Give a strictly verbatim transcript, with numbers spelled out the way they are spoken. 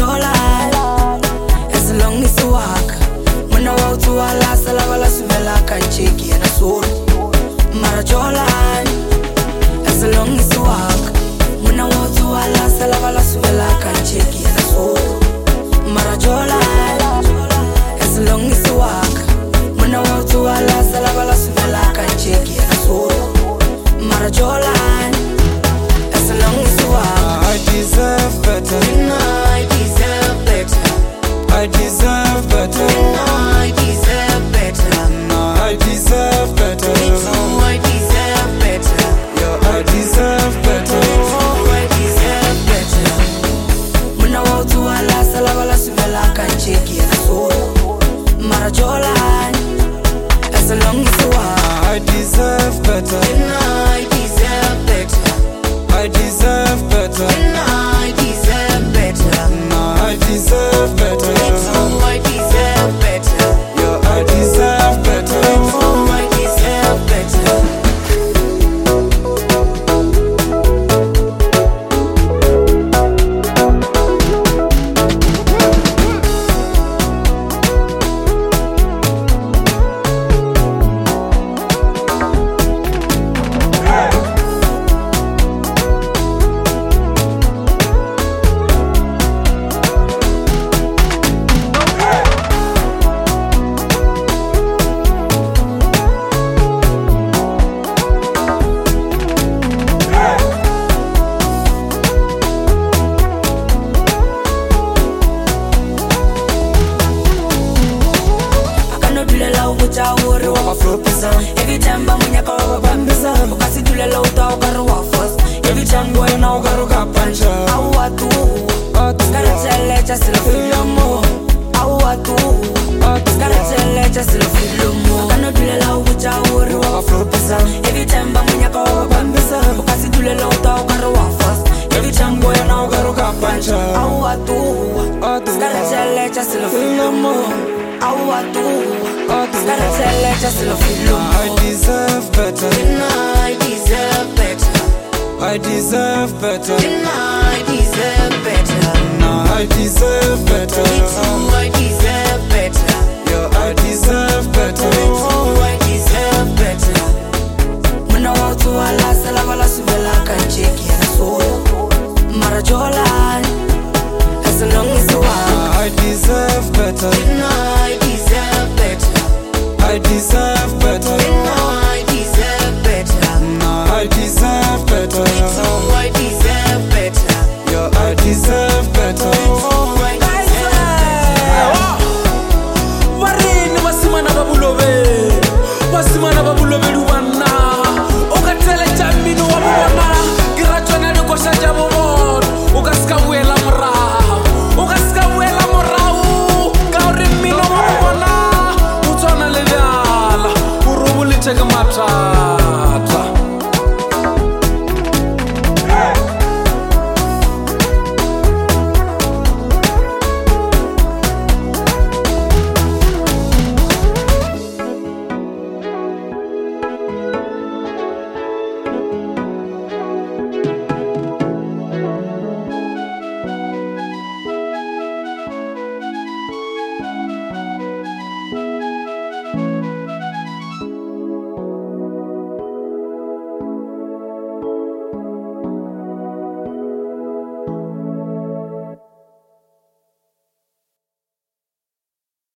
Marajola, as long as you walk. When I walk to Allah, Salavala Suvela can check in a soul. Marajola, as long as you walk. When I walk to Allah, Salavala Suvela can check in a soul. Marajola, as long as you walk. When I walk to Allah, Salavala Suvela can check in a soul. Marajola, as long as you walk. I deserve better. I deserve better. I deserve better. I deserve better. No, I deserve better. Me too, I deserve better. Yeah, I deserve better. Me too, I deserve better. When I walk to Allah, Salavala Suvela can check in a soul. Marajola, as long as you walk. I deserve better. I deserve better. I deserve better. I deserve better. No, I deserve better. Me too, I deserve better. Yeah, I deserve better. Me too, I deserve better. Every time I'm in your car, I'm busy. Because you do the low dog, I go first. Every time boy now, I go to punch. I want to. Gotta tell it just to feel more. I want to. Gotta tell it just to feel more. I cannot do the low with your worry. Every time I'm in your car, I'm busy. Because you do the low dog, I go first. Every time boy now, I go to punch. I want to. Gotta tell it just to feel more. I want to. Gotta tell it just to feel more. I deserve better. I deserve better. I deserve better. I deserve better. No, I deserve better. Me too, I deserve better. Yeah, I deserve better. Me too, I deserve better. When I walk to Allah, Salavala Suvela can check in a soul. Marajola, as long as you walk. I deserve better. I deserve better. I deserve